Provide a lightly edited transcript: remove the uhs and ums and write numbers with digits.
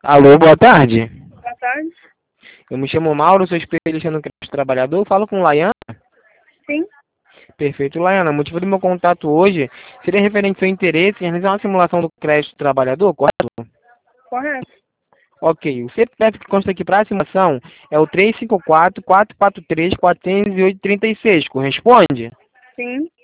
Alô, boa tarde. Boa tarde. Eu me chamo Mauro, sou especialista no crédito trabalhador. Falo com Laiana. Sim, Perfeito, Laiana. O motivo do meu contato hoje seria referente ao seu interesse em realizar uma simulação do crédito trabalhador, correto? correto. Ok. O CPF que consta aqui para a simulação é o 354-443-408-36. Corresponde? Sim,